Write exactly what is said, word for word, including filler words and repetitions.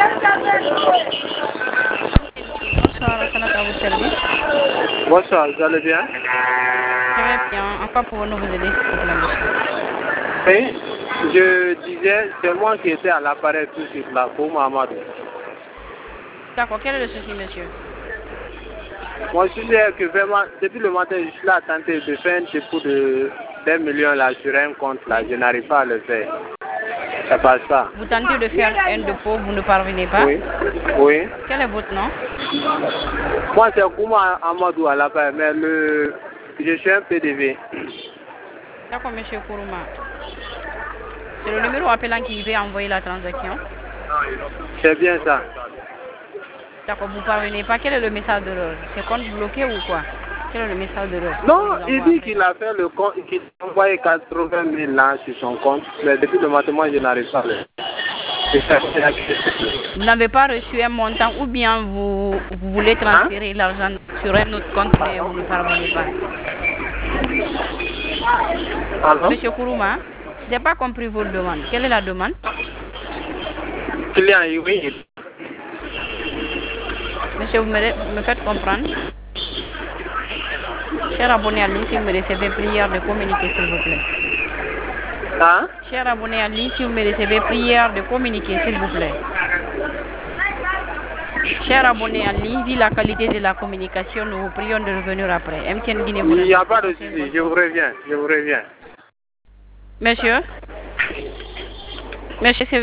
Bonsoir, Sanat, à votre service. Bonsoir, vous allez bien? Très bien. En quoi pouvons-nous vous aider, s'il vous plaît, monsieur? Oui, je disais, c'est moi qui étais à l'appareil tout de suite là, pour Mamadou. D'accord, quel est le souci, monsieur? Moi, je disais que vraiment, depuis le matin, je suis là à tenter de faire un dépôt de d'un million là sur un compte là, je n'arrive pas à le faire. Ça passe pas. Vous tentez de faire un dépôt, vous ne parvenez pas? Oui. Oui. Quel est votre nom? Moi, c'est Kouma Amadou à l'appareil, mais le, je suis un P D V. D'accord, monsieur Kourouma. C'est le numéro appelant qui veut envoyer la transaction? C'est bien ça. D'accord, vous ne parvenez pas. Quel est le message d'erreur? C'est compte bloqué ou quoi? Quel est le message d'erreur? Non, il dit qu'il a fait le compte, qu'il a envoyé quatre-vingt mille là sur son compte, mais depuis le matin, moi, je n'arrive pas à le. Vous n'avez pas reçu un montant ou bien vous, vous voulez transférer hein? L'argent sur un autre compte mais vous ne parvenez pas. Alors? Monsieur Kourouma, je n'ai pas compris votre demande. Quelle est la demande? Client, oui. Monsieur, vous me, me faites comprendre? Cher abonné à ligne, si vous me recevez, prière de communiquer, s'il vous plaît. Hein? Cher abonné à ligne, si vous me recevez, prière de communiquer, s'il vous plaît. Cher abonné à ligne, vu la qualité de la communication, nous vous prions de revenir après. M T N Guinée, vous il n'y a pas de souci, je vous reviens, je vous reviens. Monsieur? Monsieur,